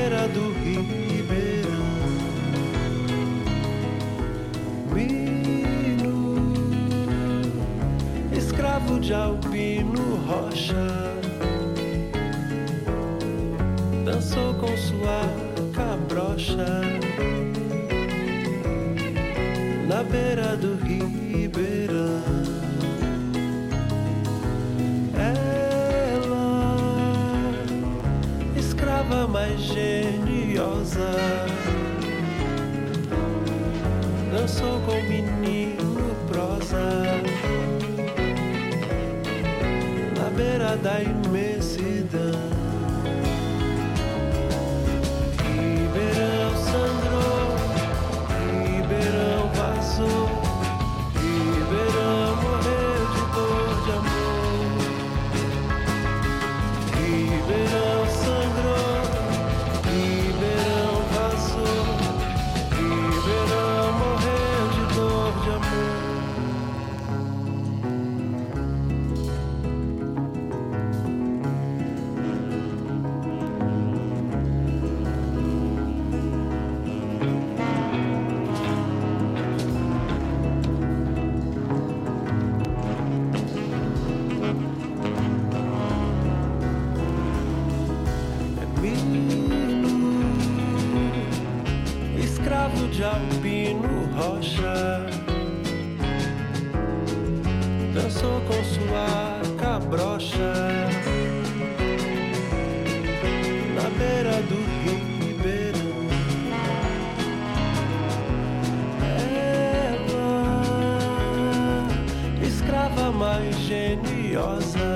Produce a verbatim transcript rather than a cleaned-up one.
beira do Ribeirão. Menino, escravo de Albino Rocha, dançou com sua cabrocha na beira do Ribeirão. Ela, escrava mais geniosa, dançou com o menino prosa na beira da imensidão. Ribeirão sangrou, Ribeirão vazou, Ribeirão morreu de dor de amor. Ribeirão sangrou, Ribeirão vazou, Ribeirão morreu de dor de amor. Escravo de Albino Rocha, dançou com sua cabrocha na beira do Ribeirão. Ela, escrava mais geniosa,